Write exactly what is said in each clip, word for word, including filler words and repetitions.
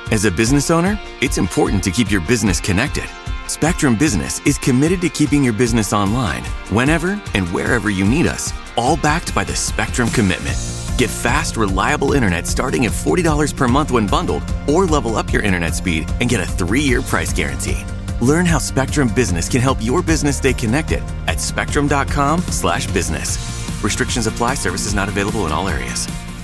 As a business owner, it's important to keep your business connected. Spectrum Business is committed to keeping your business online whenever and wherever you need us, all backed by the Spectrum Commitment. Get fast, reliable internet starting at forty dollars per month when bundled, or level up your internet speed and get a three-year price guarantee. Learn how Spectrum Business can help your business stay connected at spectrum.com slash business. Restrictions apply. Services not available in all areas.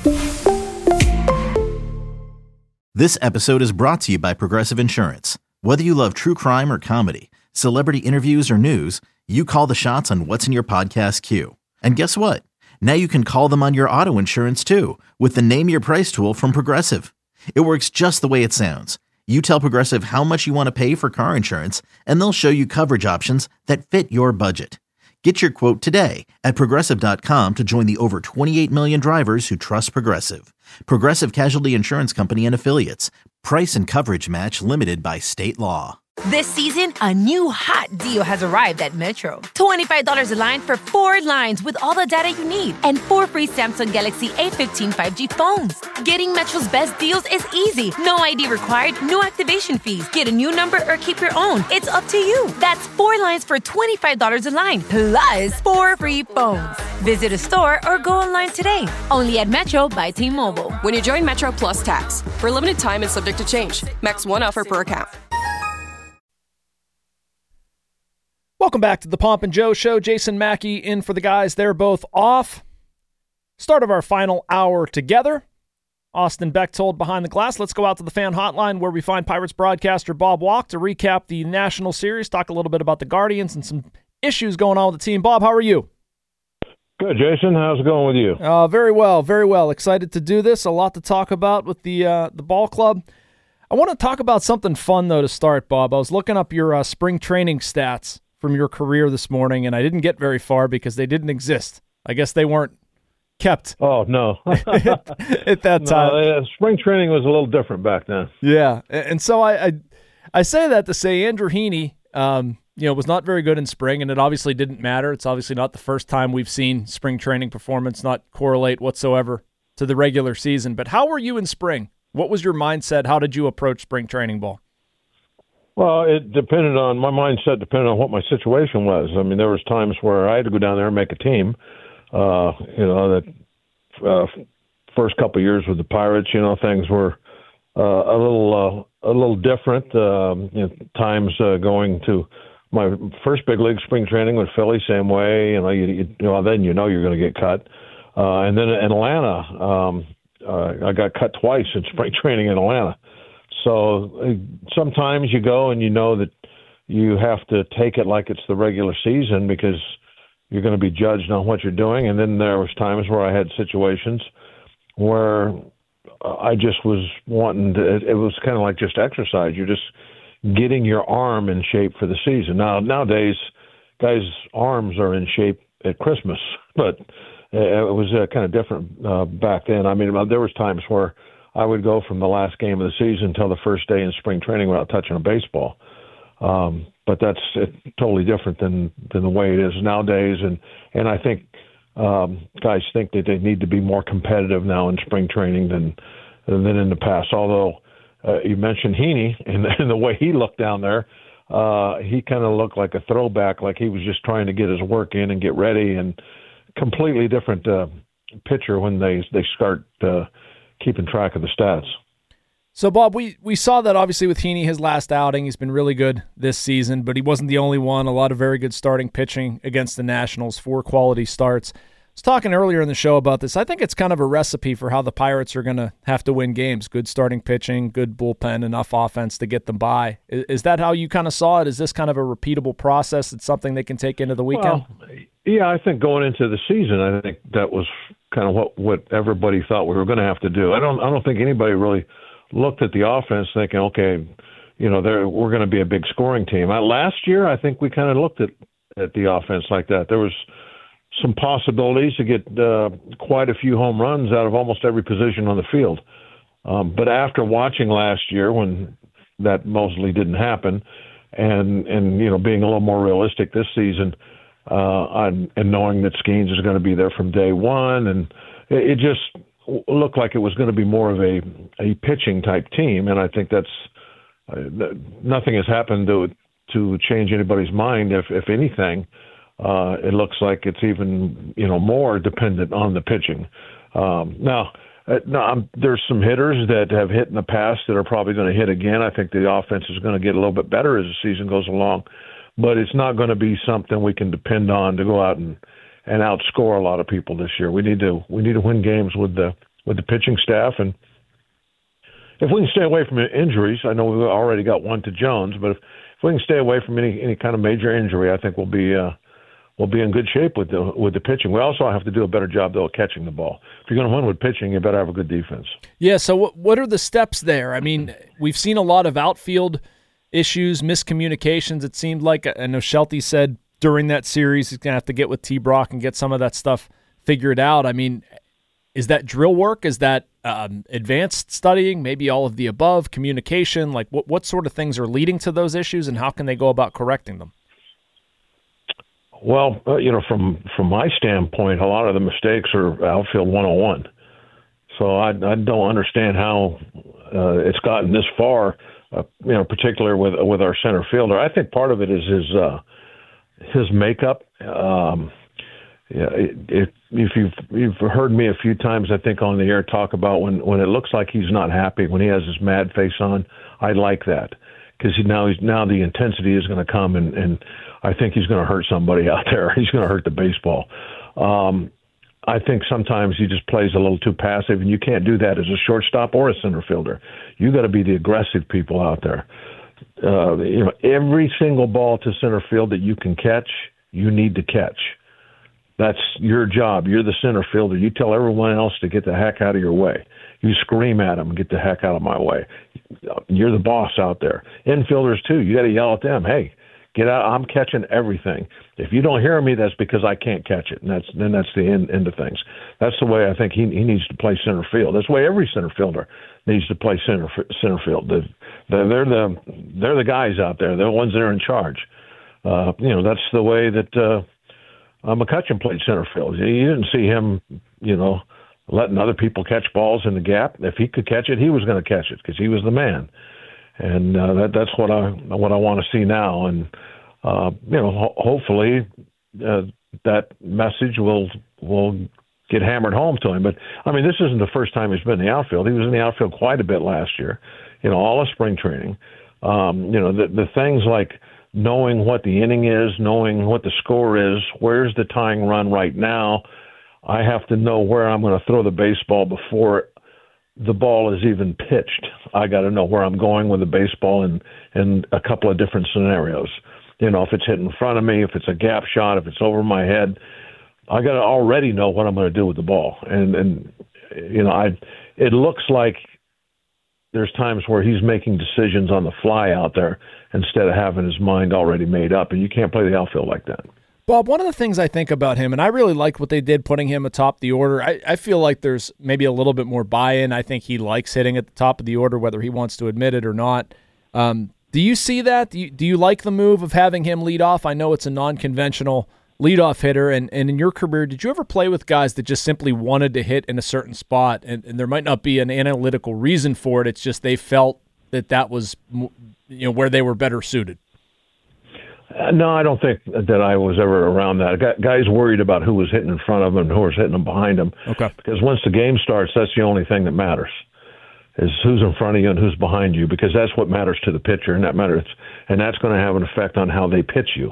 This episode is brought to you by Progressive Insurance. Whether you love true crime or comedy, celebrity interviews or news, you call the shots on what's in your podcast queue. And guess what? Now you can call them on your auto insurance too with the Name Your Price tool from Progressive. It works just the way it sounds. You tell Progressive how much you want to pay for car insurance, and they'll show you coverage options that fit your budget. Get your quote today at Progressive dot com to join the over twenty-eight million drivers who trust Progressive. Progressive Casualty Insurance Company and Affiliates. Price and coverage match limited by state law. This season, a new hot deal has arrived at Metro. twenty-five dollars a line for four lines with all the data you need and four free Samsung Galaxy A fifteen five G phones. Getting Metro's best deals is easy. No I D required, no activation fees. Get a new number or keep your own. It's up to you. That's four lines for twenty-five dollars a line, plus four free phones. Visit a store or go online today. Only at Metro by T-Mobile. When you join Metro Plus Tax. For a limited time and subject to change. Max one offer per account. Welcome back to the Pomp and Joe Show. Jason Mackey in for the guys. They're both off. Start of our final hour together. Austin Bechtold behind the glass. Let's go out to the fan hotline where we find Pirates broadcaster Bob Walk to recap the National Series, talk a little bit about the Guardians and some issues going on with the team. Bob, how are you? Good, Jason. How's it going with you? Uh, very well, very well. Excited to do this. A lot to talk about with the uh, the ball club. I want to talk about something fun, though, to start, Bob. I was looking up your uh, spring training stats from your career this morning, and I didn't get very far because they didn't exist. I guess they weren't kept. Oh, no. at that time. No, uh, spring training was a little different back then. Yeah, and so I I, I say that to say Andrew Heaney, um, you know, was not very good in spring, and it obviously didn't matter. It's obviously not the first time we've seen spring training performance not correlate whatsoever to the regular season. But how were you in spring? What was your mindset? How did you approach spring training ball? Well, it depended on, my mindset depended on what my situation was. I mean, there was times where I had to go down there and make a team. Uh, you know, that uh, first couple of years with the Pirates, you know, things were uh, a little uh, a little different. Um, you know, times uh, going to my first big league spring training with Philly, same way. You know, you, you, you know, then you know you're going to get cut. Uh, and then in Atlanta, um, uh, I got cut twice in spring training in Atlanta. So uh, sometimes you go and you know that you have to take it like it's the regular season because you're going to be judged on what you're doing. And then there was times where I had situations where I just was wanting to, it was kind of like just exercise. You're just getting your arm in shape for the season. Now, nowadays, guys' arms are in shape at Christmas, but it was uh, kind of different uh, back then. I mean, there was times where I would go from the last game of the season until the first day in spring training without touching a baseball. Um, but that's uh, totally different than, than the way it is nowadays. And, and I think um, guys think that they need to be more competitive now in spring training than than in the past. Although uh, you mentioned Heaney and, and the way he looked down there, uh, he kind of looked like a throwback, like he was just trying to get his work in and get ready, and completely different uh, pitcher when they, they start uh, keeping track of the stats. So, Bob, we, we saw that obviously with Heaney, his last outing. He's been really good this season, but he wasn't the only one. A lot of very good starting pitching against the Nationals, four quality starts. I was talking earlier in the show about this. I think it's kind of a recipe for how the Pirates are going to have to win games. Good starting pitching, good bullpen, enough offense to get them by. Is, is that how you kind of saw it? Is this kind of a repeatable process? It's something they can take into the weekend? Well, yeah, I think going into the season, I think that was kind of what, what everybody thought we were going to have to do. I don't I don't think anybody really looked at the offense thinking, okay, you know, we're going to be a big scoring team. I, last year, I think we kind of looked at, at the offense like that. There was some possibilities to get uh, quite a few home runs out of almost every position on the field. Um, but after watching last year, when that mostly didn't happen, and, and you know, being a little more realistic this season, uh, and, and knowing that Skeens is going to be there from day one, and it, it just looked like it was going to be more of a a pitching type team, and I think that's uh, nothing has happened to to change anybody's mind. If if anything, uh, it looks like it's even you know more dependent on the pitching. Um, now, uh, no, I'm, there's some hitters that have hit in the past that are probably going to hit again. I think the offense is going to get a little bit better as the season goes along, but it's not going to be something we can depend on to go out and, and outscore a lot of people this year. We need to we need to win games with the with the pitching staff, and if we can stay away from injuries, I know we've already got one to Jones, but if, if we can stay away from any any kind of major injury, I think we'll be uh, we'll be in good shape with the with the pitching. We also have to do a better job though of catching the ball. If you're going to win with pitching, you better have a good defense. Yeah. So what what are the steps there? I mean, we've seen a lot of outfield issues, miscommunications. It seemed like I know Shelty said during that series he's going to have to get with T. Brock and get some of that stuff figured out. I mean, is that drill work? Is that um, advanced studying? Maybe all of the above? Communication? Like what what sort of things are leading to those issues, and how can they go about correcting them? Well, uh, you know, from from my standpoint, a lot of the mistakes are outfield one oh one. So I, I don't understand how uh, it's gotten this far. Uh, you know, particularly with with our center fielder. I think part of it is his uh, his makeup. Um, yeah, it, it, if you've you've heard me a few times, I think on the air talk about when, when it looks like he's not happy, when he has his mad face on. I like that because he, now he's now the intensity is going to come, and, and I think he's going to hurt somebody out there. He's going to hurt the baseball. Um, I think sometimes he just plays a little too passive, and you can't do that as a shortstop or a center fielder. You got to be the aggressive people out there. Uh, you know, every single ball to center field that you can catch, you need to catch. That's your job. You're the center fielder. You tell everyone else to get the heck out of your way. You scream at them, get the heck out of my way. You're the boss out there. Infielders too. You got to yell at them. Hey, get out! I'm catching everything. If you don't hear me, that's because I can't catch it, and that's then that's the end, end of things. That's the way I think he he needs to play center field. That's the way every center fielder needs to play center center field. The, the, they're the they're the guys out there. They're the ones that are in charge. Uh, you know, that's the way that uh, McCutchen played center field. You didn't see him, you know, letting other people catch balls in the gap. If he could catch it, he was going to catch it because he was the man. And uh, that, that's what I what I want to see now. And uh, you know, ho- hopefully uh, that message will will get hammered home to him. But I mean, this isn't the first time he's been in the outfield. He was in the outfield quite a bit last year. You know, all of spring training. Um, you know, the the things like knowing what the inning is, knowing what the score is, where's the tying run right now. I have to know where I'm going to throw the baseball before the ball is even pitched. I got to know where I'm going with the baseball in, in a couple of different scenarios. You know, if it's hit in front of me, if it's a gap shot, if it's over my head, I got to already know what I'm going to do with the ball. And, and you know, I it looks like there's times where he's making decisions on the fly out there instead of having his mind already made up, and you can't play the outfield like that. Bob, one of the things I think about him, and I really like what they did putting him atop the order, I, I feel like there's maybe a little bit more buy-in. I think he likes hitting at the top of the order, whether he wants to admit it or not. Um, do you see that? Do you, do you like the move of having him lead off? I know it's a non-conventional leadoff hitter, and, and in your career, did you ever play with guys that just simply wanted to hit in a certain spot, and, and there might not be an analytical reason for it, it's just they felt that that was, you know, where they were better suited? Uh, no, I don't think that I was ever around that. Guys worried about who was hitting in front of them and who was hitting them behind them. Okay. Because once the game starts, that's the only thing that matters, is who's in front of you and who's behind you, because that's what matters to the pitcher, and that matters, and that's going to have an effect on how they pitch you.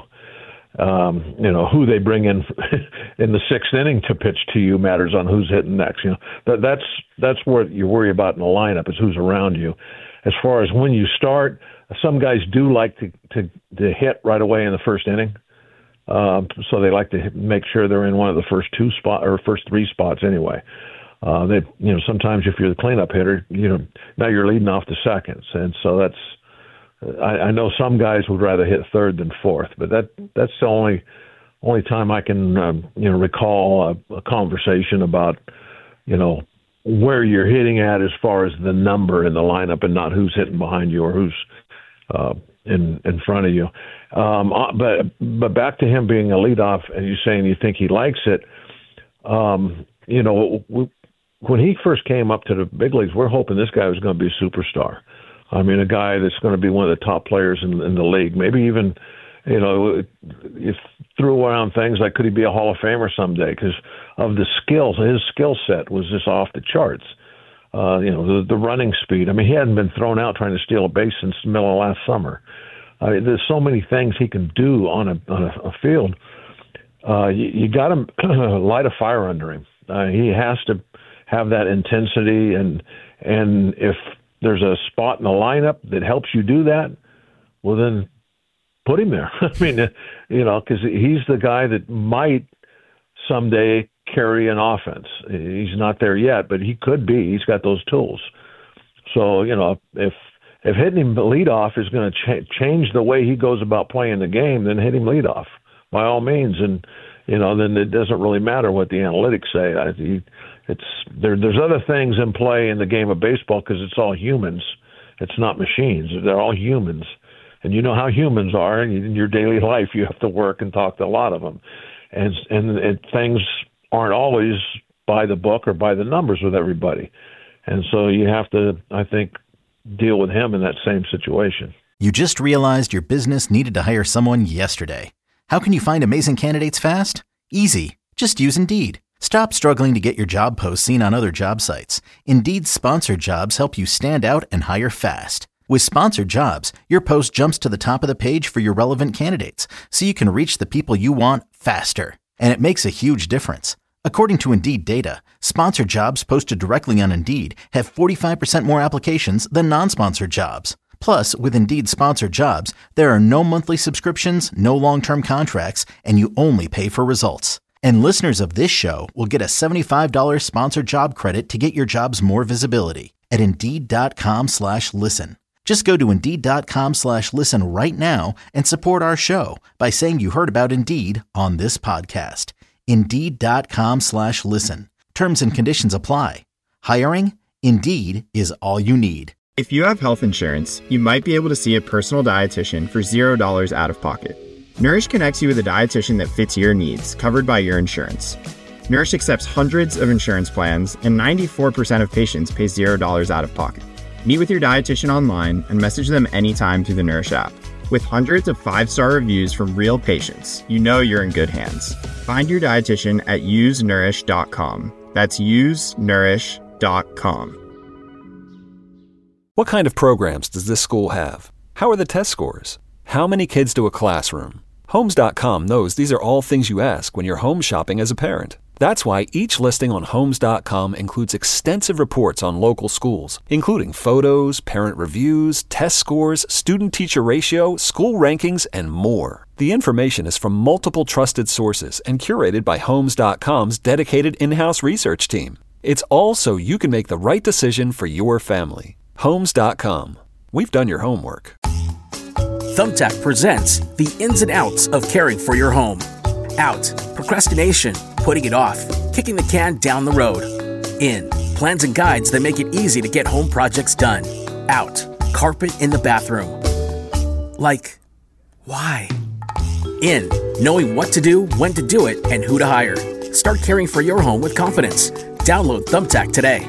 Um, you know, who they bring in in the sixth inning to pitch to you matters on who's hitting next. You know, that, that's that's what you worry about in the lineup, is who's around you. As far as when you start, some guys do like to, to, to hit right away in the first inning. Um, so they like to hit, make sure they're in one of the first two spot or first three spots anyway. Uh, they, you know, sometimes if you're the cleanup hitter, you know, now you're leading off the seconds. And so that's, I, I know some guys would rather hit third than fourth, but that, that's the only, only time I can, um, you know, recall a, a conversation about, you know, where you're hitting at as far as the number in the lineup and not who's hitting behind you or who's uh, in in front of you. Um, but but back to him being a leadoff, and you saying you think he likes it. Um, you know, we, when he first came up to the big leagues, we're hoping this guy was going to be a superstar. I mean, a guy that's going to be one of the top players in, in the league. Maybe even, you know, you threw around things like could he be a Hall of Famer someday because of the skills. His skill set was just off the charts. Uh, you know, the, the running speed. I mean, he hadn't been thrown out trying to steal a base since the middle of last summer. I mean, there's so many things he can do on a, on a, a field. Uh, you, you got to light a fire under him. Uh, he has to have that intensity, and and if there's a spot in the lineup that helps you do that, well, then put him there. I mean, you know, because he's the guy that might someday carry an offense. He's not there yet, but he could be. He's got those tools. So, you know, if if hitting him leadoff is going to ch- change the way he goes about playing the game, then hit him leadoff by all means. And, you know, then it doesn't really matter what the analytics say. I, he, it's there. There's other things in play in the game of baseball because it's all humans. It's not machines. They're all humans. And you know how humans are. In your daily life, you have to work and talk to a lot of them. And, and, and things aren't always by the book or by the numbers with everybody. And so you have to, I think, deal with him in that same situation. You just realized your business needed to hire someone yesterday. How can you find amazing candidates fast? Easy. Just use Indeed. Stop struggling to get your job posts seen on other job sites. Indeed's sponsored jobs help you stand out and hire fast. With sponsored jobs, your post jumps to the top of the page for your relevant candidates, so you can reach the people you want faster. And it makes a huge difference. According to Indeed data, sponsored jobs posted directly on Indeed have forty-five percent more applications than non-sponsored jobs. Plus, with Indeed sponsored jobs, there are no monthly subscriptions, no long-term contracts, and you only pay for results. And listeners of this show will get a seventy-five dollars sponsored job credit to get your jobs more visibility at Indeed.com slash listen. Just go to Indeed.com slash listen right now and support our show by saying you heard about Indeed on this podcast. Indeed.com slash listen. Terms and conditions apply. Hiring? Indeed is all you need. If you have health insurance, you might be able to see a personal dietitian for zero dollars out of pocket. Nourish connects you with a dietitian that fits your needs, covered by your insurance. Nourish accepts hundreds of insurance plans, and ninety-four percent of patients pay zero dollars out of pocket. Meet with your dietitian online and message them anytime through the Nourish app. With hundreds of five-star reviews from real patients, you know you're in good hands. Find your dietitian at use nourish dot com. That's use nourish dot com. What kind of programs does this school have? How are the test scores? How many kids do a classroom? Homes dot com knows these are all things you ask when you're home shopping as a parent. That's why each listing on Homes dot com includes extensive reports on local schools, including photos, parent reviews, test scores, student-teacher ratio, school rankings, and more. The information is from multiple trusted sources and curated by Homes dot com's dedicated in-house research team. It's all so you can make the right decision for your family. Homes dot com. We've done your homework. Thumbtack presents the ins and outs of caring for your home. Out, procrastination, putting it off, kicking the can down the road. In, plans and guides that make it easy to get home projects done. Out, carpet in the bathroom. Like, why? In, knowing what to do, when to do it, and who to hire. Start caring for your home with confidence. Download Thumbtack today.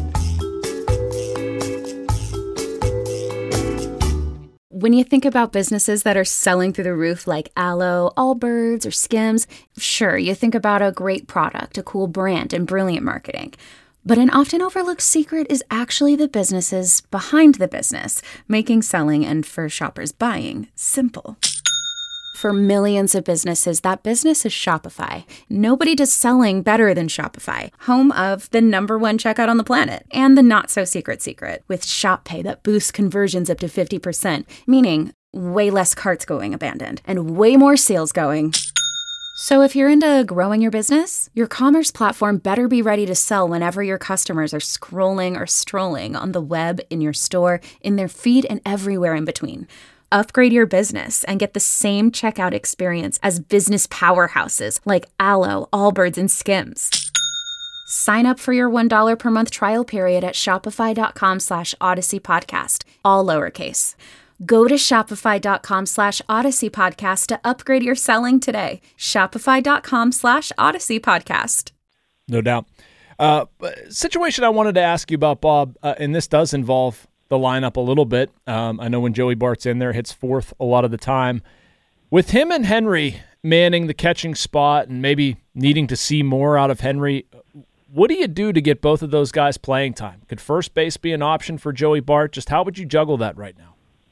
When you think about businesses that are selling through the roof like Aloe, Allbirds, or Skims, sure, you think about a great product, a cool brand, and brilliant marketing. But an often overlooked secret is actually the businesses behind the business, making selling and, for shoppers, buying simple. For millions of businesses, that business is Shopify. Nobody does selling better than Shopify, home of the number one checkout on the planet, and the not-so-secret secret, with Shop Pay that boosts conversions up to fifty percent, meaning way less carts going abandoned, and way more sales going. So if you're into growing your business, your commerce platform better be ready to sell whenever your customers are scrolling or strolling on the web, in your store, in their feed, and everywhere in between. Upgrade your business and get the same checkout experience as business powerhouses like Aloe, Allbirds, and Skims. Sign up for your one dollar per month trial period at shopify.com slash Odyssey Podcast, all lowercase. Go to shopify.com slash Odyssey Podcast to upgrade your selling today. Shopify.com slash Odyssey Podcast. No doubt. Uh, situation I wanted to ask you about, Bob, uh, and this does involve the lineup a little bit. Um, I know when Joey Bart's in there, hits fourth a lot of the time. With him and Henry manning the catching spot and maybe needing to see more out of Henry, what do you do to get both of those guys playing time? Could first base be an option for Joey Bart? Just how would you juggle that right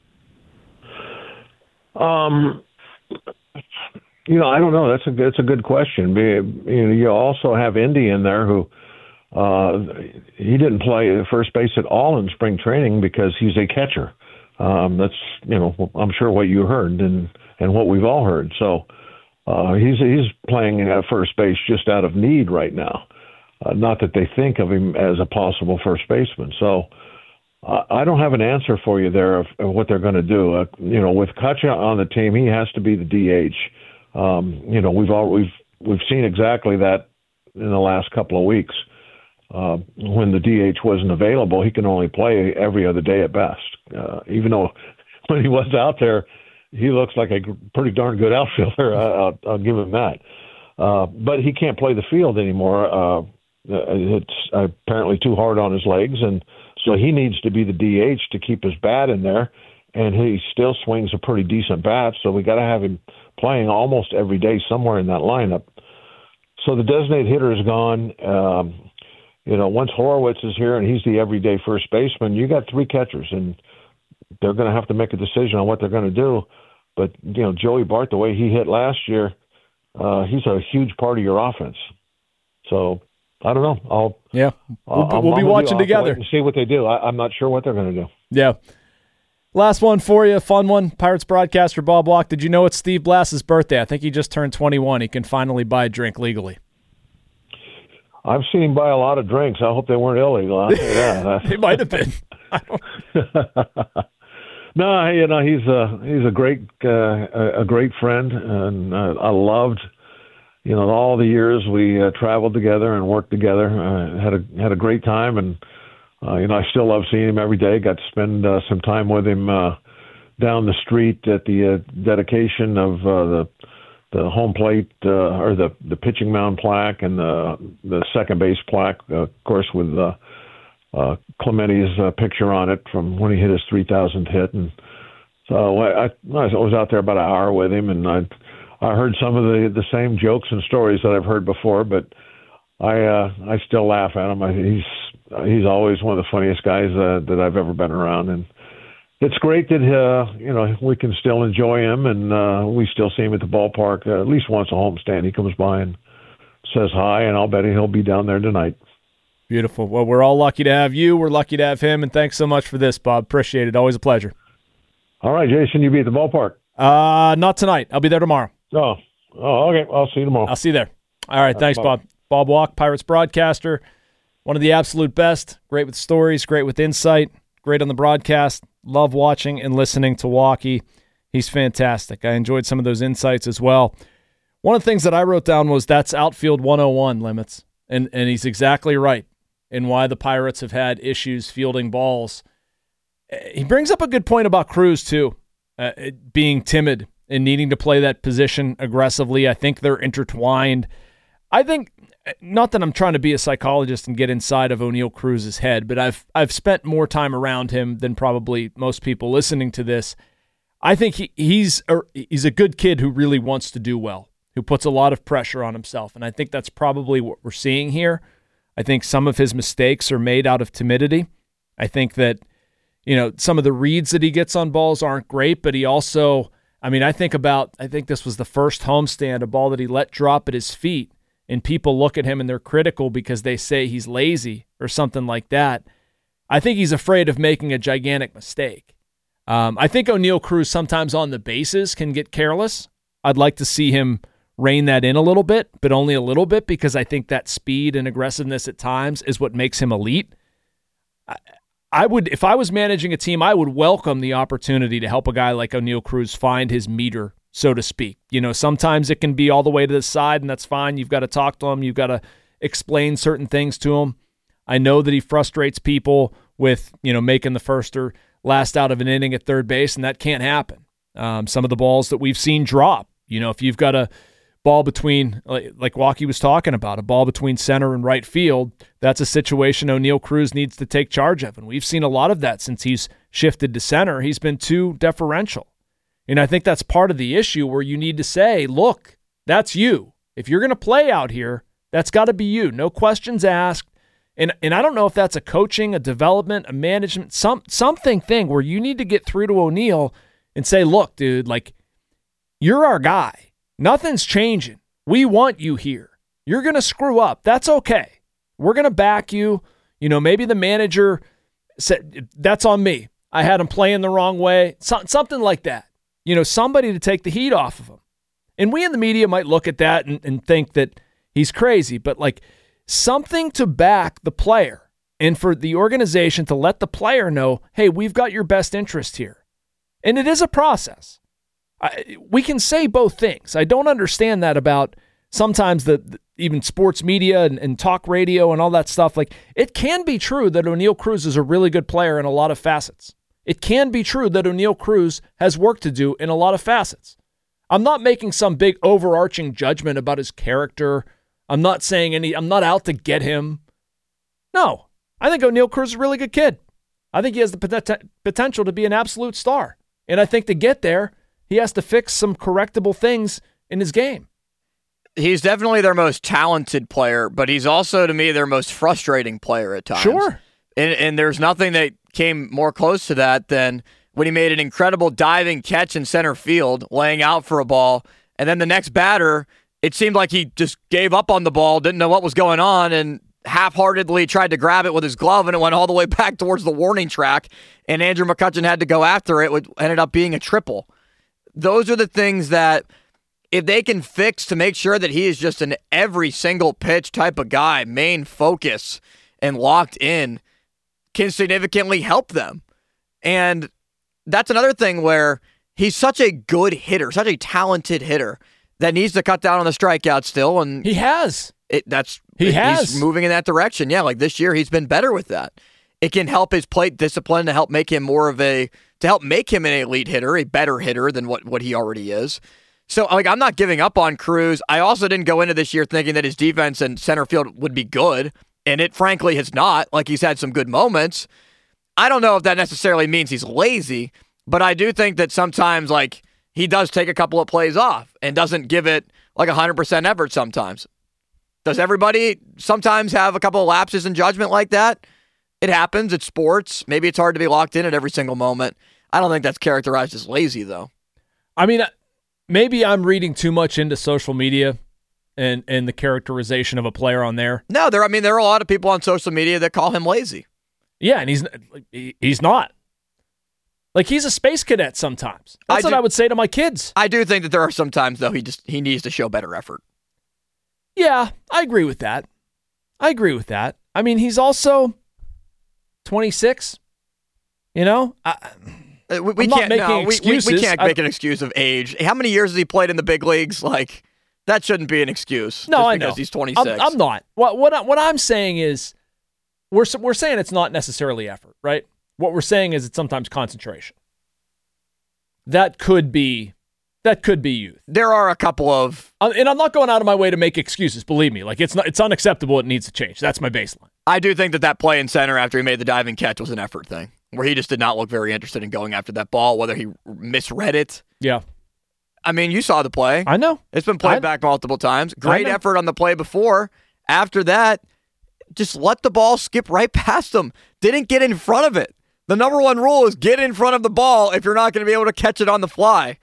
now? Um, you know, I don't know. That's a that's a good question. You know, you also have Indy in there who uh, he didn't play first base at all in spring training because he's a catcher. Um, that's you know, I'm sure what you heard and and what we've all heard. So uh, he's he's playing at first base just out of need right now. Uh, not that they think of him as a possible first baseman. So uh, I don't have an answer for you there of, of what they're going to do. Uh, you know, with Kutcha on the team, he has to be the D H. Um, you know, we've all we've we've seen exactly that in the last couple of weeks. Uh, when the D H wasn't available, he can only play every other day at best. Uh, even though when he was out there, he looks like a pretty darn good outfielder. I'll, I'll give him that. Uh, but he can't play the field anymore. Uh, it's apparently too hard on his legs, and so he needs to be the D H to keep his bat in there. And he still swings a pretty decent bat, so we got to have him playing almost every day somewhere in that lineup. So the designated hitter is gone. Um, you know, once Horowitz is here and he's the everyday first baseman, you got three catchers, and they're going to have to make a decision on what they're going to do. But, you know, Joey Bart, the way he hit last year, uh, he's a huge part of your offense. So I don't know. I'll yeah, we'll, I'll, we'll be watching together and see what they do. I, I'm not sure what they're going to do. Yeah. Last one for you, fun one. Pirates broadcaster Bob Walk. Did you know it's Steve Blass's birthday? I think he just turned twenty-one. He can finally buy a drink legally. I've seen him buy a lot of drinks. I hope they weren't illegal. I'll say that. They might have been. I don't... No, you know he's a he's a great uh, a great friend, and uh, I loved you know all the years we uh, traveled together and worked together. Uh, had a had a great time, and uh, you know I still love seeing him every day. Got to spend uh, some time with him uh, down the street at the uh, dedication of uh, the the home plate uh, or the the pitching mound plaque and the the second base plaque, uh, of course with. Uh, Uh, Clementi's uh, picture on it from when he hit his three thousandth hit, and so I, I was out there about an hour with him, and I I heard some of the, the same jokes and stories that I've heard before, but I uh, I still laugh at him. I, he's he's always one of the funniest guys uh, that I've ever been around, and it's great that uh, you know we can still enjoy him, and uh, we still see him at the ballpark uh, at least once a homestand. He comes by and says hi, and I'll bet he'll be down there tonight. Beautiful. Well, we're all lucky to have you. We're lucky to have him, and thanks so much for this, Bob. Appreciate it. Always a pleasure. All right, Jason, you be at the ballpark? Uh, not tonight. I'll be there tomorrow. Oh, oh, okay. I'll see you tomorrow. I'll see you there. All right, thanks, Bob. Bob Walk, Pirates broadcaster, one of the absolute best. Great with stories, great with insight, great on the broadcast. Love watching and listening to Walkie. He's fantastic. I enjoyed some of those insights as well. One of the things that I wrote down was that's outfield one oh one, Limits, and and he's exactly right. And why the Pirates have had issues fielding balls. He brings up a good point about Cruz, too, uh, being timid and needing to play that position aggressively. I think they're intertwined. I think, not that I'm trying to be a psychologist and get inside of O'Neal Cruz's head, but I've I've spent more time around him than probably most people listening to this. I think he, he's, a, he's a good kid who really wants to do well, who puts a lot of pressure on himself, and I think that's probably what we're seeing here. I think some of his mistakes are made out of timidity. I think that, you know, some of the reads that he gets on balls aren't great, but he also, I mean, I think about, I think this was the first homestand, a ball that he let drop at his feet, and people look at him and they're critical because they say he's lazy or something like that. I think he's afraid of making a gigantic mistake. Um, I think O'Neal Cruz sometimes on the bases can get careless. I'd like to see him rein that in a little bit, but only a little bit, because I think that speed and aggressiveness at times is what makes him elite. I, I would, if I was managing a team, I would welcome the opportunity to help a guy like O'Neal Cruz find his meter, so to speak. You know, sometimes it can be all the way to the side, and that's fine. You've got to talk to him. You've got to explain certain things to him. I know that he frustrates people with, you know, making the first or last out of an inning at third base, and that can't happen. Um, some of the balls that we've seen drop, you know, if you've got a ball between, like, like Walkie was talking about, a ball between center and right field, that's a situation Oneil Cruz needs to take charge of. And we've seen a lot of that since he's shifted to center. He's been too deferential. And I think that's part of the issue where you need to say, look, that's you. If you're going to play out here, that's got to be you. No questions asked. And and I don't know if that's a coaching, a development, a management, some something thing where you need to get through to Oneil and say, look, dude, like, you're our guy. Nothing's changing. We want you here. You're going to screw up. That's okay. We're going to back you. You know, maybe the manager said, that's on me. I had him playing the wrong way. So, something like that. You know, somebody to take the heat off of him. And we in the media might look at that and, and think that he's crazy, but like something to back the player and for the organization to let the player know, hey, we've got your best interest here. And it is a process. I, we can say both things. I don't understand that about sometimes the, the even sports media and, and talk radio and all that stuff. Like, it can be true that Oneil Cruz is a really good player in a lot of facets. It can be true that Oneil Cruz has work to do in a lot of facets. I'm not making some big overarching judgment about his character. I'm not saying any, I'm not out to get him. No, I think Oneil Cruz is a really good kid. I think he has the pot- potential to be an absolute star. And I think to get there, he has to fix some correctable things in his game. He's definitely their most talented player, but he's also, to me, their most frustrating player at times. Sure. And, and there's nothing that came more close to that than when he made an incredible diving catch in center field, laying out for a ball, and then the next batter, it seemed like he just gave up on the ball, didn't know what was going on, and half-heartedly tried to grab it with his glove, and it went all the way back towards the warning track, and Andrew McCutchen had to go after it, which ended up being a triple. Those are the things that, if they can fix to make sure that he is just an every single pitch type of guy, main focus, and locked in, can significantly help them. And that's another thing where he's such a good hitter, such a talented hitter, that needs to cut down on the strikeout still. And he has. It, that's He has. He's moving in that direction. Yeah, like this year he's been better with that. It can help his plate discipline to help make him more of a, to help make him an elite hitter, a better hitter than what, what he already is. So, like, I'm not giving up on Cruz. I also didn't go into this year thinking that his defense and center field would be good, and it frankly has not. Like, he's had some good moments. I don't know if that necessarily means he's lazy, but I do think that sometimes, like, he does take a couple of plays off and doesn't give it, like, one hundred percent effort sometimes. Does everybody sometimes have a couple of lapses in judgment like that? It happens. It's sports. Maybe it's hard to be locked in at every single moment. I don't think that's characterized as lazy, though. I mean, maybe I'm reading too much into social media and, and the characterization of a player on there. No, there. I mean, there are a lot of people on social media that call him lazy. Yeah, and he's he's not. Like, he's a space cadet sometimes. That's I what do, I would say to my kids. I do think that there are some times, though, he just he needs to show better effort. Yeah, I agree with that. I agree with that. I mean, he's also twenty-six. You know? I, we, we I'm can't not making no, excuses. We, we can't I, make an excuse of age. How many years has he played in the big leagues? Like, that shouldn't be an excuse. No, just I because know. he's twenty-six. I'm, I'm not. What what I, what I'm saying is, we're we're saying it's not necessarily effort, right? What we're saying is it's sometimes concentration. That could be, that could be youth. There are a couple of, uh, and I'm not going out of my way to make excuses. Believe me, like it's not, it's unacceptable. It needs to change. That's my baseline. I do think that that play in center after he made the diving catch was an effort thing, where he just did not look very interested in going after that ball, whether he misread it. Yeah. I mean, you saw the play. I know. It's been played I, back multiple times. Great effort on the play before. After that, just let the ball skip right past him. Didn't get in front of it. The number one rule is get in front of the ball if you're not going to be able to catch it on the fly.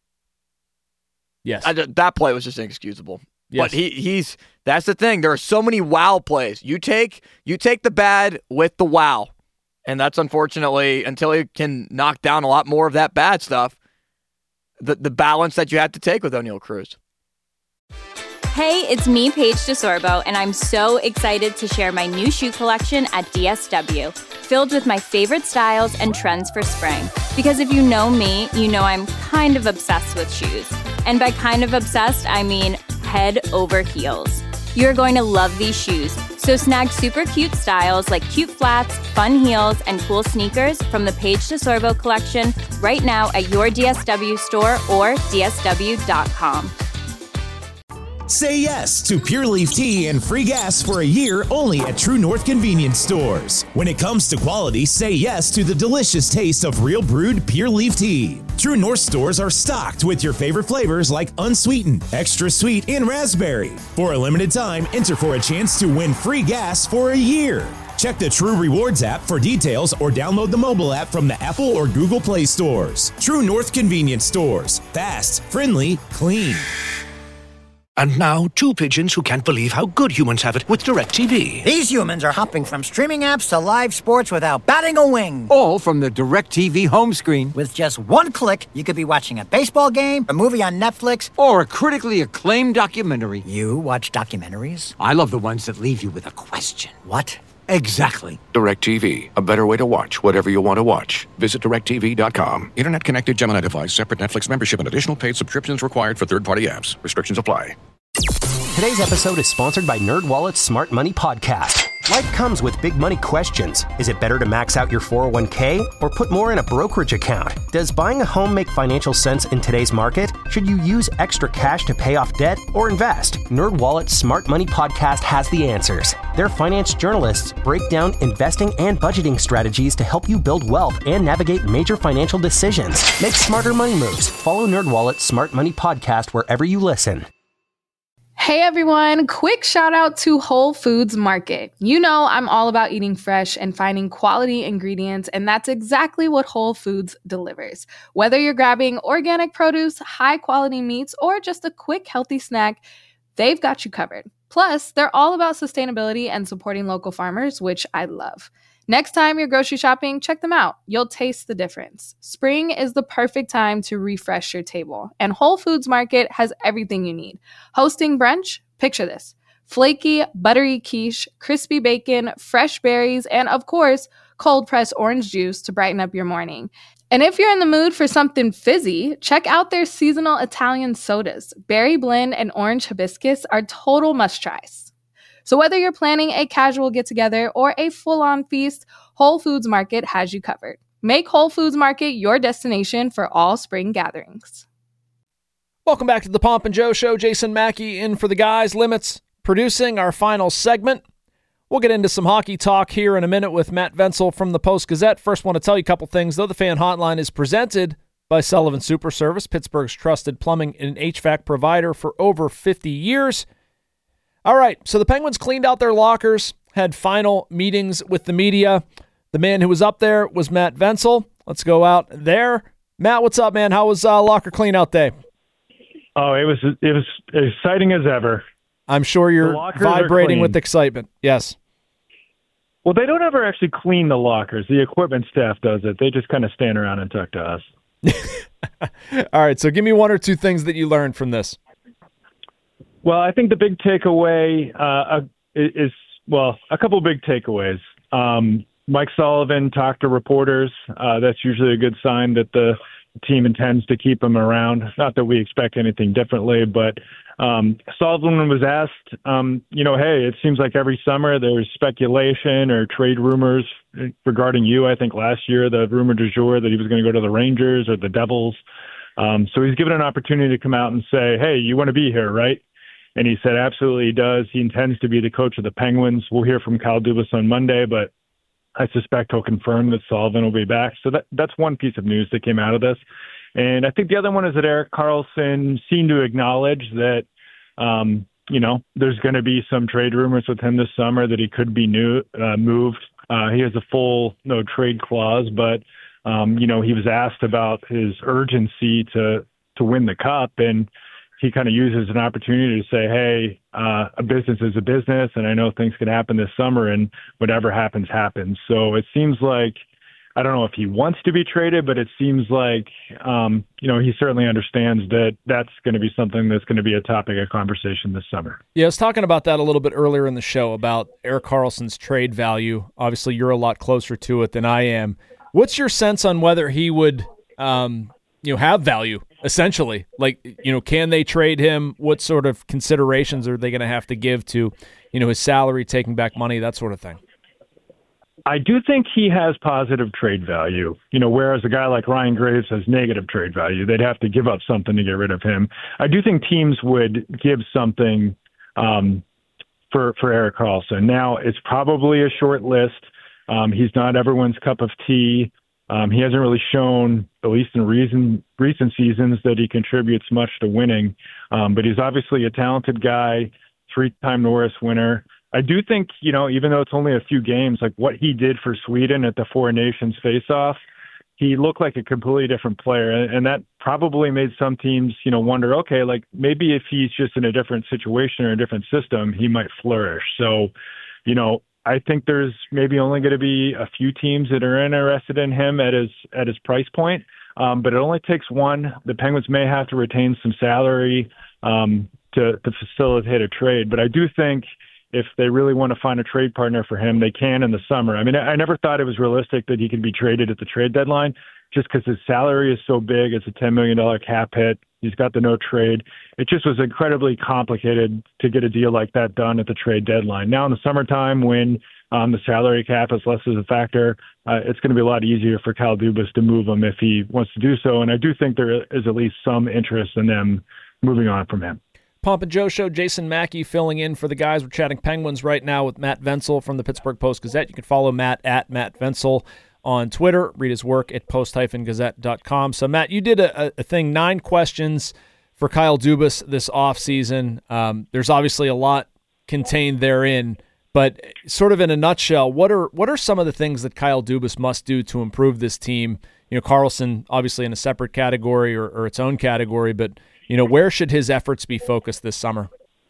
Yes. I, that play was just inexcusable. Yes. But he he's that's the thing. There are so many wow plays. You take you take the bad with the wow. And that's unfortunately, until he can knock down a lot more of that bad stuff, the, the balance that you have to take with Oneil Cruz. Hey, it's me, Paige DeSorbo, and I'm so excited to share my new shoe collection at D S W, filled with my favorite styles and trends for spring. Because if you know me, you know I'm kind of obsessed with shoes. And by kind of obsessed, I mean head over heels. You're going to love these shoes, so snag super cute styles like cute flats, fun heels, and cool sneakers from the Paige DeSorbo collection right now at your D S W store or D S W dot com. Say yes to Pure Leaf Tea and free gas for a year only at True North Convenience Stores. When it comes to quality, say yes to the delicious taste of real brewed Pure Leaf Tea. True North stores are stocked with your favorite flavors like unsweetened, extra sweet, and raspberry. For a limited time, enter for a chance to win free gas for a year. Check the True Rewards app for details or download the mobile app from the Apple or Google Play stores. True North Convenience Stores. Fast, friendly, clean. And now, two pigeons who can't believe how good humans have it with DirecTV. These humans are hopping from streaming apps to live sports without batting a wing. All from the DirecTV home screen. With just one click, you could be watching a baseball game, a movie on Netflix, or a critically acclaimed documentary. You watch documentaries? I love the ones that leave you with a question. What? Exactly. DirecTV, a better way to watch whatever you want to watch. Visit direct T V dot com. Internet connected Gemini device, separate Netflix membership, and additional paid subscriptions required for third-party apps. Restrictions apply. Today's episode is sponsored by NerdWallet's Smart Money Podcast. Life comes with big money questions. Is it better to max out your four oh one k or put more in a brokerage account? Does buying a home make financial sense in today's market? Should you use extra cash to pay off debt or invest? NerdWallet's Smart Money Podcast has the answers. Their finance journalists break down investing and budgeting strategies to help you build wealth and navigate major financial decisions. Make smarter money moves. Follow NerdWallet's Smart Money Podcast wherever you listen. Hey everyone, quick shout out to Whole Foods Market. You know I'm all about eating fresh and finding quality ingredients, and that's exactly what Whole Foods delivers. Whether you're grabbing organic produce, high quality meats, or just a quick healthy snack, they've got you covered. Plus, they're all about sustainability and supporting local farmers, which I love. Next time you're grocery shopping, check them out. You'll taste the difference. Spring is the perfect time to refresh your table, and Whole Foods Market has everything you need. Hosting brunch? Picture this. Flaky, buttery quiche, crispy bacon, fresh berries, and of course, cold-pressed orange juice to brighten up your morning. And if you're in the mood for something fizzy, check out their seasonal Italian sodas. Berry blend and orange hibiscus are total must-tries. So whether you're planning a casual get-together or a full-on feast, Whole Foods Market has you covered. Make Whole Foods Market your destination for all spring gatherings. Welcome back to the Pomp and Joe Show. Jason Mackey in for the guys. Limits producing our final segment. We'll get into some hockey talk here in a minute with Matt Vensel from the Post-Gazette. First, want to tell you a couple things, though. The Fan Hotline is presented by Sullivan Super Service, Pittsburgh's trusted plumbing and H V A C provider for over fifty years. All right, so the Penguins cleaned out their lockers, had final meetings with the media. The man who was up there was Matt Vensel. Let's go out there. Matt, what's up, man? How was uh, locker clean-out day? Oh, it was it was exciting as ever. I'm sure you're vibrating with excitement. Yes. Well, they don't ever actually clean the lockers. The equipment staff does it. They just kind of stand around and talk to us. All right, so give me one or two things that you learned from this. Well, I think the big takeaway uh, is, well, a couple of big takeaways. Um, Mike Sullivan talked to reporters. Uh, that's usually a good sign that the team intends to keep him around. Not that we expect anything differently, but um, Sullivan was asked, um, you know, hey, it seems like every summer there's speculation or trade rumors regarding you. I think last year the rumor du jour that he was going to go to the Rangers or the Devils. Um, so he's given an opportunity to come out and say, hey, you want to be here, right? And he said, absolutely he does. He intends to be the coach of the Penguins. We'll hear from Kyle Dubas on Monday, but I suspect he'll confirm that Sullivan will be back. So that that's one piece of news that came out of this. And I think the other one is that Erik Karlsson seemed to acknowledge that, um, you know, there's going to be some trade rumors with him this summer that he could be new, uh, moved. Uh, he has a full no trade clause, but, um, you know, he was asked about his urgency to, to win the cup, and he kind of uses an opportunity to say, hey, uh, a business is a business, and I know things can happen this summer, and whatever happens, happens. So it seems like, I don't know if he wants to be traded, but it seems like, um, you know, he certainly understands that that's going to be something that's going to be a topic of conversation this summer. Yeah, I was talking about that a little bit earlier in the show about Erik Karlsson's trade value. Obviously, you're a lot closer to it than I am. What's your sense on whether he would, um, you know, have value? Essentially, like, you know, can they trade him? What sort of considerations are they going to have to give to, you know, his salary, taking back money, that sort of thing? I do think he has positive trade value, you know, whereas a guy like Ryan Graves has negative trade value. They'd have to give up something to get rid of him. I do think teams would give something um, for for Erik Karlsson. Now, it's probably a short list. Um, he's not everyone's cup of tea. Um, he hasn't really shown, at least in recent, recent seasons, that he contributes much to winning. Um, but he's obviously a talented guy, three-time Norris winner. I do think, you know, even though it's only a few games, like what he did for Sweden at the Four Nations face-off, he looked like a completely different player. And that probably made some teams, you know, wonder, okay, like maybe if he's just in a different situation or a different system, he might flourish. So, you know, I think there's maybe only going to be a few teams that are interested in him at his at his price point, um, but it only takes one. The Penguins may have to retain some salary um, to, to facilitate a trade, but I do think if they really want to find a trade partner for him, they can in the summer. I mean, I never thought it was realistic that he could be traded at the trade deadline just because his salary is so big. It's a ten million dollars cap hit. He's got the no trade. It just was incredibly complicated to get a deal like that done at the trade deadline. Now in the summertime, when um, the salary cap is less of a factor, uh, it's going to be a lot easier for Kyle Dubas to move him if he wants to do so. And I do think there is at least some interest in them moving on from him. Pomp and Joe Show, Jason Mackey filling in for the guys. We're chatting Penguins right now with Matt Vensel from the Pittsburgh Post-Gazette. You can follow Matt at Matt Vensel on Twitter. Read his work at post dash gazette dot com. So, Matt, you did a, a thing, nine questions for Kyle Dubas this offseason. Um, there's obviously a lot contained therein, but sort of in a nutshell, what are what are some of the things that Kyle Dubas must do to improve this team? You know, Karlsson obviously in a separate category or, or its own category, but you know, where should his efforts be focused this summer?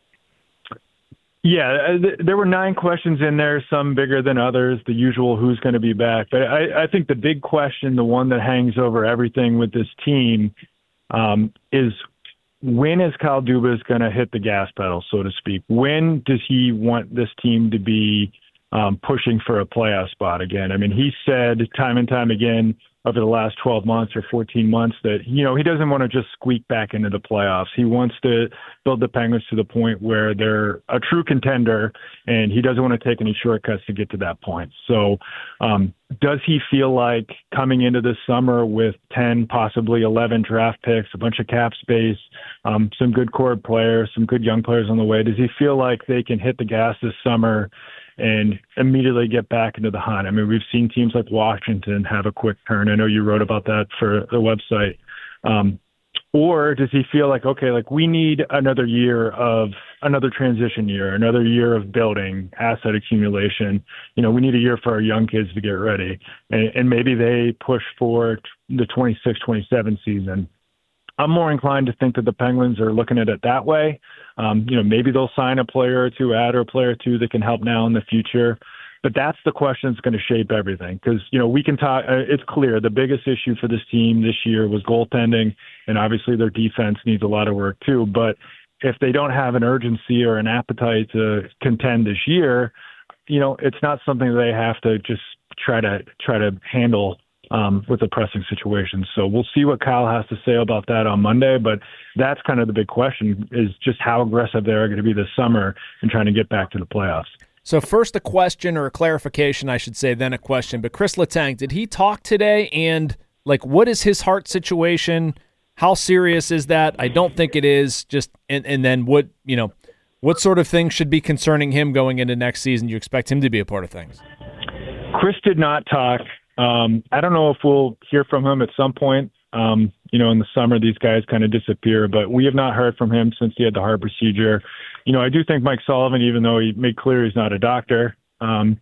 Yeah, th- there were nine questions in there, some bigger than others, the usual who's going to be back. But I, I think the big question, the one that hangs over everything with this team, um, is when is Kyle Dubas going to hit the gas pedal, so to speak? When does he want this team to be um, pushing for a playoff spot again? I mean, he said time and time again over the last twelve months or fourteen months that, you know, he doesn't want to just squeak back into the playoffs. He wants to build the Penguins to the point where they're a true contender, and he doesn't want to take any shortcuts to get to that point. So um, does he feel like coming into this summer with ten, possibly eleven draft picks, a bunch of cap space, um, some good core players, some good young players on the way, does he feel like they can hit the gas this summer and immediately get back into the hunt? I mean, we've seen teams like Washington have a quick turn. I know you wrote about that for the website. Um, or does he feel like, okay, like we need another year of another transition year, another year of building, asset accumulation. You know, we need a year for our young kids to get ready. And, and maybe they push for the twenty-six twenty-seven season. I'm more inclined to think that the Penguins are looking at it that way. Um, you know, maybe they'll sign a player or two, add or a player or two that can help now in the future. But that's the question that's going to shape everything. Because, you know, we can talk, uh, it's clear the biggest issue for this team this year was goaltending, and obviously their defense needs a lot of work too. But if they don't have an urgency or an appetite to contend this year, you know, it's not something they have to just try to try to handle Um, with a pressing situation. So we'll see what Kyle has to say about that on Monday, but that's kind of the big question, is just how aggressive they're going to be this summer in trying to get back to the playoffs. So first a question, or a clarification, I should say, then a question. But Chris Letang, did he talk today? And, like, what is his heart situation? How serious is that? I don't think it is. Just and, and then what, you know, what sort of things should be concerning him going into next season? Do you expect him to be a part of things? Chris did not talk. Um, I don't know if we'll hear from him at some point. Um, you know, in the summer, these guys kind of disappear, but we have not heard from him since he had the heart procedure. You know, I do think Mike Sullivan, even though he made clear he's not a doctor, um,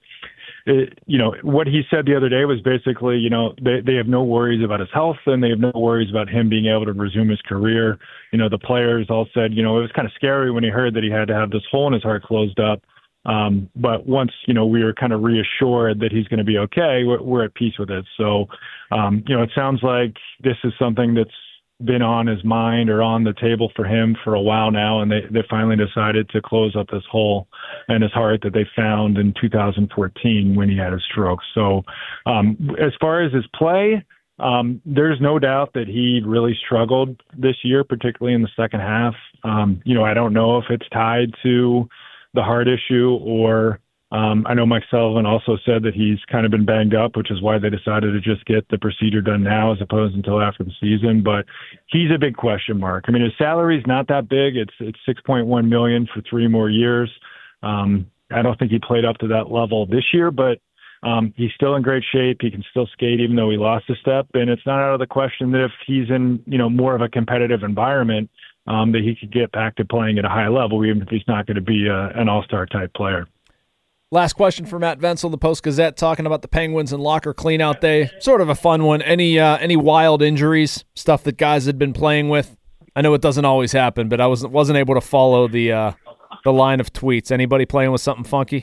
it, you know, what he said the other day was basically, you know, they, they have no worries about his health, and they have no worries about him being able to resume his career. You know, the players all said, you know, it was kind of scary when he heard that he had to have this hole in his heart closed up. Um, but once, you know, we were kind of reassured that he's going to be okay, we're, we're at peace with it. So, um, you know, it sounds like this is something that's been on his mind or on the table for him for a while now. And they, they finally decided to close up this hole in his heart that they found in two thousand fourteen when he had a stroke. So, um, as far as his play, um, there's no doubt that he really struggled this year, particularly in the second half. Um, you know, I don't know if it's tied to the heart issue or Um, I know Mike Sullivan also said that he's kind of been banged up, which is why they decided to just get the procedure done now as opposed until after the season. But he's a big question mark. I mean, his salary's not that big. It's it's six point one million dollars for three more years. Um, I don't think he played up to that level this year, but um, he's still in great shape. He can still skate even though he lost a step. And it's not out of the question that if he's in, you know, more of a competitive environment, um, that he could get back to playing at a high level, even if he's not going to be a, an all-star type player. Last question for Matt Vensel, the Post-Gazette, talking about the Penguins and locker cleanout day. Sort of a fun one. Any uh, any wild injuries, stuff that guys had been playing with? I know it doesn't always happen, but I wasn't wasn't able to follow the uh, the line of tweets. Anybody playing with something funky?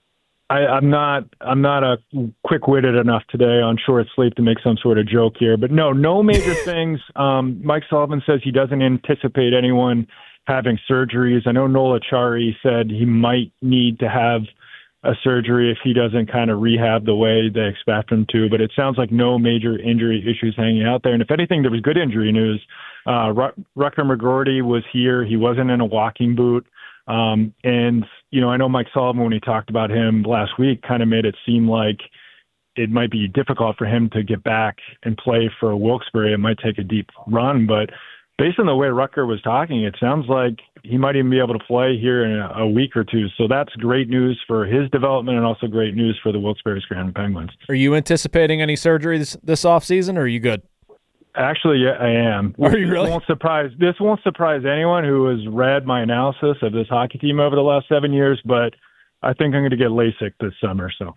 I, I'm not I'm not a quick-witted enough today on short sleep to make some sort of joke here, but no, no major things. Um, Mike Sullivan says he doesn't anticipate anyone having surgeries. I know Noel Acciari said he might need to have a surgery if he doesn't kind of rehab the way they expect him to, but it sounds like no major injury issues hanging out there. And if anything, there was good injury news. Uh, Rutger McGroarty was here. He wasn't in a walking boot. Um, and, you know, I know Mike Sullivan, when he talked about him last week, kind of made it seem like it might be difficult for him to get back and play for Wilkes-Barre. It might take a deep run, but based on the way Rutger was talking, it sounds like he might even be able to play here in a, a week or two. So that's great news for his development and also great news for the Wilkes-Barre Scranton Penguins. Are you anticipating any surgery this, this offseason, or are you good? Actually, yeah, I am. Are you this really? Won't surprise, this won't surprise anyone who has read my analysis of this hockey team over the last seven years, but I think I'm going to get LASIK this summer. So,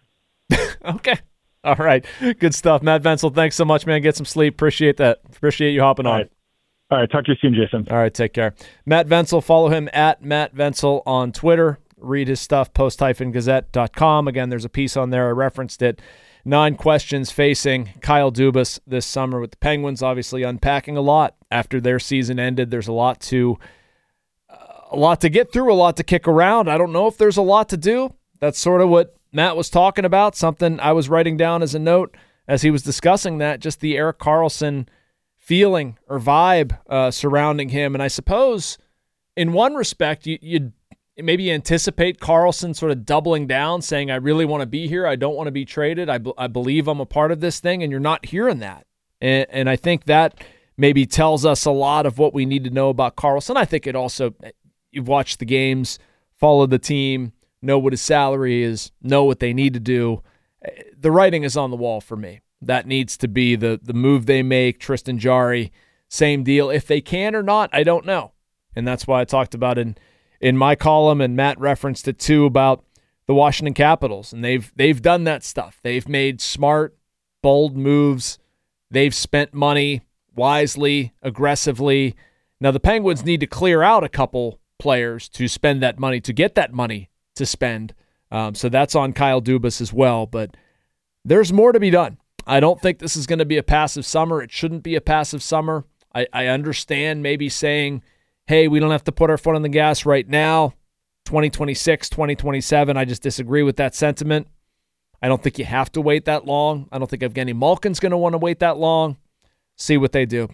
okay. All right. Good stuff. Matt Vensel, thanks so much, man. Get some sleep. Appreciate that. Appreciate you hopping All on. right. All right, talk to you soon, Jason. All right, take care. Matt Vensel, follow him at Matt Vensel on Twitter. Read his stuff, post gazette dot com. Again, there's a piece on there. I referenced it. Nine questions facing Kyle Dubas this summer with the Penguins, obviously unpacking a lot after their season ended. There's a lot to uh, a lot to get through, a lot to kick around. I don't know if there's a lot to do. That's sort of what Matt was talking about, something I was writing down as a note as he was discussing that, just the Erik Karlsson feeling or vibe uh, surrounding him. And I suppose in one respect, you, you'd maybe anticipate Karlsson sort of doubling down, saying, I really want to be here. I don't want to be traded. I, b- I believe I'm a part of this thing, and you're not hearing that. And, and I think that maybe tells us a lot of what we need to know about Karlsson. I think it also, you've watched the games, followed the team, know what his salary is, know what they need to do. The writing is on the wall for me. That needs to be the the move they make. Tristan Jarry, same deal. If they can or not, I don't know. And that's why I talked about in in my column, and Matt referenced it too, about the Washington Capitals. And they've they've done that stuff. They've made smart, bold moves. They've spent money wisely, aggressively. Now the Penguins need to clear out a couple players to spend that money, to get that money to spend. Um, so that's on Kyle Dubas as well. But there's more to be done. I don't think this is going to be a passive summer. It shouldn't be a passive summer. I, I understand maybe saying, hey, we don't have to put our foot on the gas right now, twenty twenty-six, twenty twenty-seven. I just disagree with that sentiment. I don't think you have to wait that long. I don't think Evgeny Malkin's going to want to wait that long. See what they do.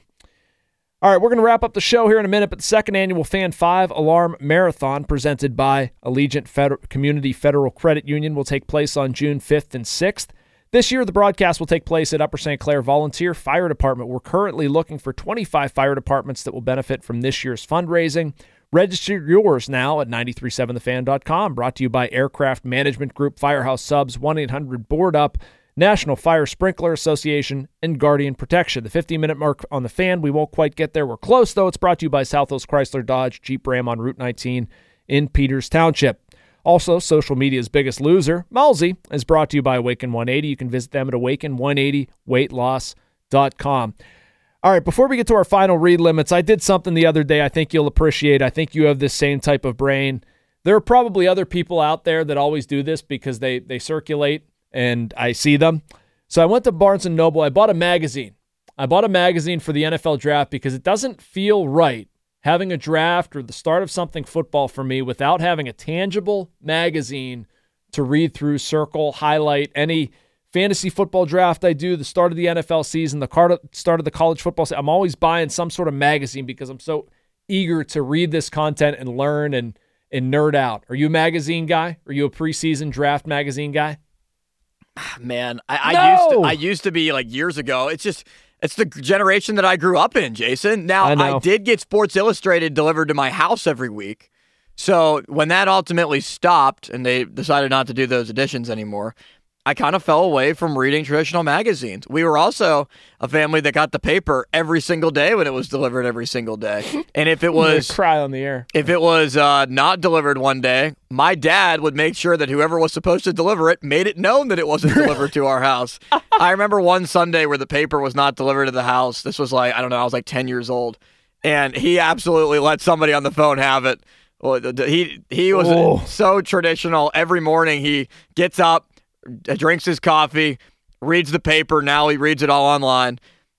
All right, we're going to wrap up the show here in a minute, but the second annual Fan five Alarm Marathon presented by Allegiant Feder- Community Federal Credit Union will take place on June fifth and sixth. This year, the broadcast will take place at Upper Saint Clair Volunteer Fire Department. We're currently looking for twenty-five fire departments that will benefit from this year's fundraising. Register yours now at nine three seven the fan dot com. Brought to you by Aircraft Management Group, Firehouse Subs, one eight hundred board up, National Fire Sprinkler Association, and Guardian Protection. The fifteen-minute mark on the fan, we won't quite get there. We're close, though. It's brought to you by Southwest Chrysler Dodge Jeep Ram on Route nineteen in Peters Township. Also, social media's biggest loser, Malsey, is brought to you by Awaken one eighty. You can visit them at awaken one eighty weight loss dot com. All right, before we get to our final read limits, I did something the other day I think you'll appreciate. I think you have this same type of brain. There are probably other people out there that always do this because they, they circulate and I see them. So I went to Barnes and Noble. I bought a magazine. I bought a magazine for the N F L draft because it doesn't feel right having a draft or the start of something football for me without having a tangible magazine to read through, circle, highlight any fantasy football draft I do, the start of the N F L season, the start of the college football season. I'm always buying some sort of magazine because I'm so eager to read this content and learn and and nerd out. Are you a magazine guy? Are you a preseason draft magazine guy? Man, I, I No! used to, I used to be like years ago. It's just it's the generation that I grew up in, Jason. Now I know. I did get Sports Illustrated delivered to my house every week. So when that ultimately stopped and they decided not to do those editions anymore, I kind of fell away from reading traditional magazines. We were also a family that got the paper every single day when it was delivered every single day. And if it I'm gonna was cry on the air. if it was uh, not delivered one day, my dad would make sure that whoever was supposed to deliver it made it known that it wasn't delivered to our house. I remember one Sunday where the paper was not delivered to the house. This was like, I don't know, I was like ten years old. And he absolutely let somebody on the phone have it. Well, he, he was Oh. so traditional. Every morning he gets up, drinks his coffee, reads the paper. Now he reads it all online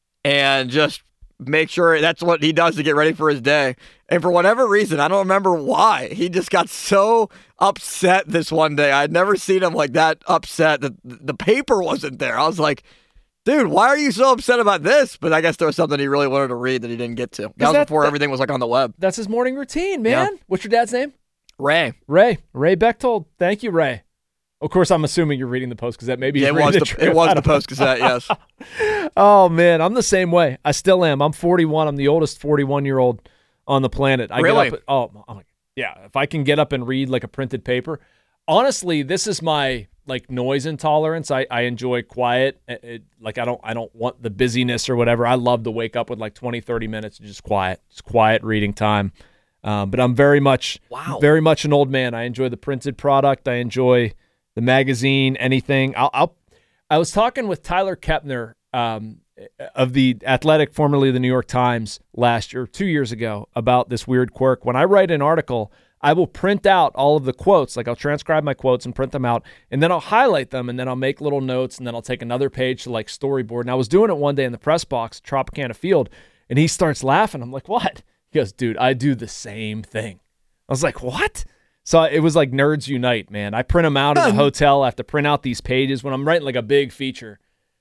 and just make sure that's what he does to get ready for his day. And for whatever reason, I don't remember why, he just got so upset this one day. I'd never seen him like that upset that the paper wasn't there. I was like, dude, why are you so upset about this? But I guess there was something he really wanted to read that he didn't get to. That was that- before that- everything was like on the web. That's his morning routine, man. Yeah. What's your dad's name? Ray. Ray. Ray Bechtold. Thank you, Ray. Of course, I'm assuming you're reading the Post-Gazette. Maybe Yeah, he's it was reading the, Trib. it was I the don't know. Post-Gazette, yes. Oh, man. I'm the same way. I still am. I'm forty-one. I'm the oldest forty-one-year-old on the planet. I Really? Get up at, oh, I'm like, yeah. If I can get up and read like a printed paper. Honestly, this is my like noise intolerance. I, I enjoy quiet. It, it- like I don't I don't want the busyness or whatever. I love to wake up with like twenty, thirty minutes of just quiet. Just quiet reading time. Um, but I'm very much Wow. very much an old man. I enjoy the printed product. I enjoy the magazine, anything. I'll, I'll I was talking with Tyler Kepner um, of The Athletic, formerly the New York Times, last year, two years ago, about this weird quirk. When I write an article, I will print out all of the quotes. Like I'll transcribe my quotes and print them out, and then I'll highlight them, and then I'll make little notes, and then I'll take another page to like storyboard. And I was doing it one day in the press box at Tropicana Field, and he starts laughing. I'm like, what? He goes, dude, I do the same thing. I was like, what? So it was like Nerds Unite, man. I print them out at the hotel. I have to print out these pages when I'm writing like a big feature.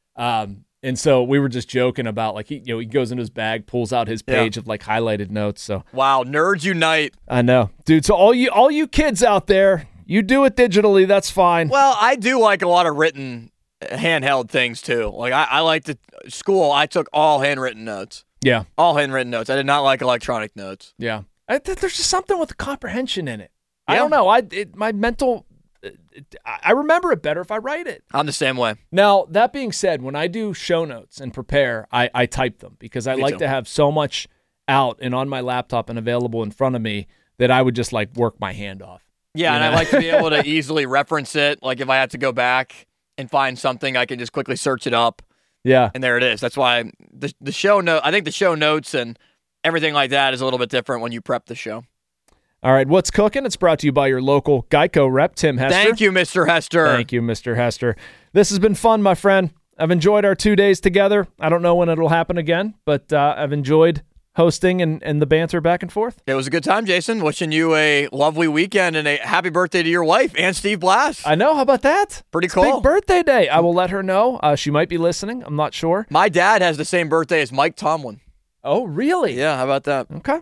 Um, and so we were just joking about like, he, you know, he goes into his bag, pulls out his page Yeah. of like highlighted notes. So Wow, Nerds Unite. I know, dude. So all you, all you kids out there, you do it digitally. That's fine. Well, I do like a lot of written handheld things too. Like I, I like to school. I took all handwritten notes. Yeah. All handwritten notes. I did not like electronic notes. Yeah. I, th- there's just something with the comprehension in it. I Yeah. don't know. I, it, my mental, it, I I remember it better if I write it. I'm the same way. Now, that being said, when I do show notes and prepare, I, I type them because I Me like too. to have so much out and on my laptop and available in front of me that I would just like work my hand off. Yeah, You and I know? like to be able to easily reference it. Like if I had to go back and find something, I can just quickly search it up. Yeah. And there it is. That's why the the show note. I think the show notes and everything like that is a little bit different when you prep the show. All right, what's cooking? It's brought to you by your local Geico rep, Tim Hester. Thank you, Mister Hester. Thank you, Mister Hester. This has been fun, my friend. I've enjoyed our two days together. I don't know when it'll happen again, but uh, I've enjoyed hosting and, and the banter back and forth. It was a good time, Jason. Wishing you a lovely weekend and a happy birthday to your wife and Steve Blass. I know. How about that? Pretty It's cool. big birthday day. I will let her know. Uh, she might be listening. I'm not sure. My dad has the same birthday as Mike Tomlin. Oh, really? Yeah, how about that? Okay.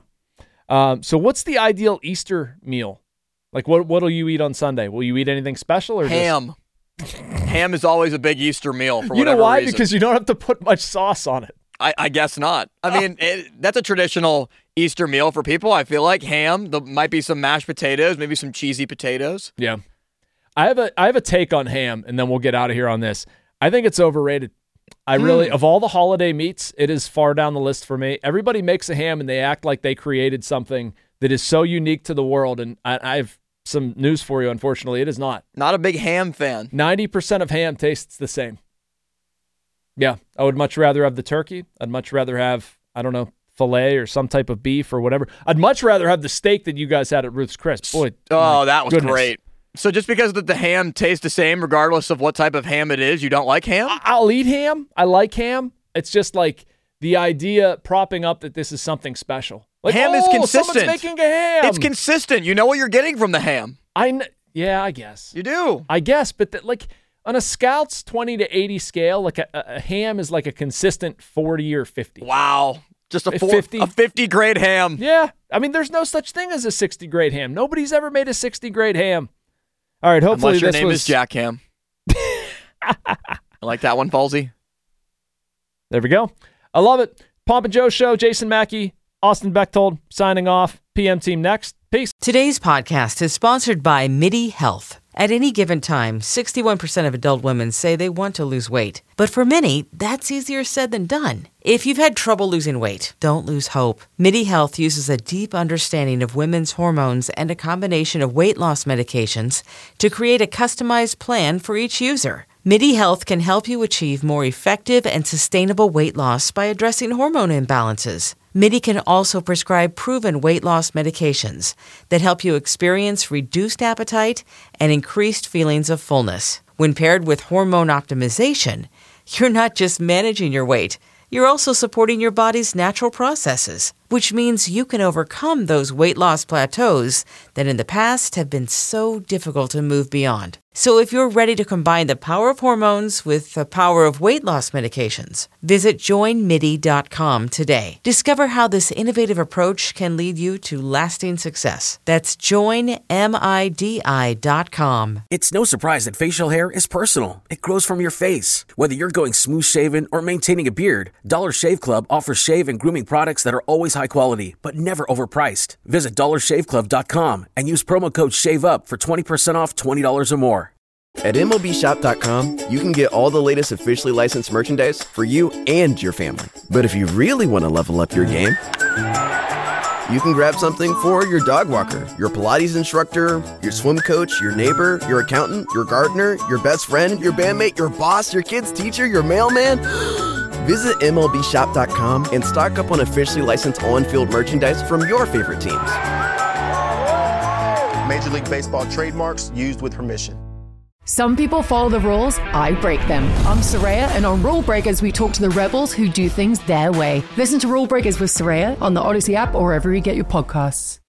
Um, so what's the ideal Easter meal? Like, what what'll you eat on Sunday? Will you eat anything special or Ham. Ham is always a big Easter meal for Just, you know whatever why? reason. Because you don't have to put much sauce on it. I, I guess not. I mean, it, that's a traditional Easter meal for people. I feel like ham. There might be some mashed potatoes, maybe some cheesy potatoes. Yeah. I have a I have a take on ham, and then we'll get out of here on this. I think it's overrated. I really, Hmm. of all the holiday meats, it is far down the list for me. Everybody makes a ham, and they act like they created something that is so unique to the world. And I, I have some news for you. Unfortunately, it is not. Not a big ham fan. ninety percent of ham tastes the same. Yeah, I would much rather have the turkey. I'd much rather have, I don't know, filet or some type of beef or whatever. I'd much rather have the steak that you guys had at Ruth's Chris. Boy, Oh, my that was goodness. great. So just because the, the ham tastes the same, regardless of what type of ham it is, you don't like ham? I- I'll eat ham. I like ham. It's just like the idea propping up that this is something special. Like, ham oh, is consistent. someone's making a ham. It's consistent. You know what you're getting from the ham. I kn- yeah, I guess. You do. I guess, but that, like on a Scouts twenty to eighty scale, like a, a ham is like a consistent forty or fifty. Wow. Just a, A four, fifty. a fifty grade ham. Yeah, I mean, there's no such thing as a sixty grade ham. Nobody's ever made a sixty grade ham. All right, hopefully Unless your this name was... is Jack Ham. I like that one, Falsey. There we go. I love it. Pomp and Joe Show, Jason Mackey, Austin Bechtold, signing off. P M Team next. Peace. Today's podcast is sponsored by MIDI Health. At any given time, sixty-one percent of adult women say they want to lose weight. But for many, that's easier said than done. If you've had trouble losing weight, don't lose hope. MIDI Health uses a deep understanding of women's hormones and a combination of weight loss medications to create a customized plan for each user. MIDI Health can help you achieve more effective and sustainable weight loss by addressing hormone imbalances. MIDI can also prescribe proven weight loss medications that help you experience reduced appetite and increased feelings of fullness. When paired with hormone optimization, you're not just managing your weight, you're also supporting your body's natural processes, which means you can overcome those weight loss plateaus that in the past have been so difficult to move beyond. So if you're ready to combine the power of hormones with the power of weight loss medications, visit join midi dot com today. Discover how this innovative approach can lead you to lasting success. That's join midi dot com. It's no surprise that facial hair is personal. It grows from your face. Whether you're going smooth shaven or maintaining a beard, Dollar Shave Club offers shave and grooming products that are always high quality, but never overpriced. Visit dollar shave club dot com and use promo code SHAVEUP for twenty percent off twenty dollars or more. At M L B shop dot com, you can get all the latest officially licensed merchandise for you and your family. But if you really want to level up your game, you can grab something for your dog walker, your Pilates instructor, your swim coach, your neighbor, your accountant, your gardener, your best friend, your bandmate, your boss, your kid's teacher, your mailman. Visit M L B shop dot com and stock up on officially licensed on-field merchandise from your favorite teams. Major League Baseball trademarks used with permission. Some people follow the rules, I break them. I'm Soraya, and on Rule Breakers, we talk to the rebels who do things their way. Listen to Rule Breakers with Soraya on the Odyssey app or wherever you get your podcasts.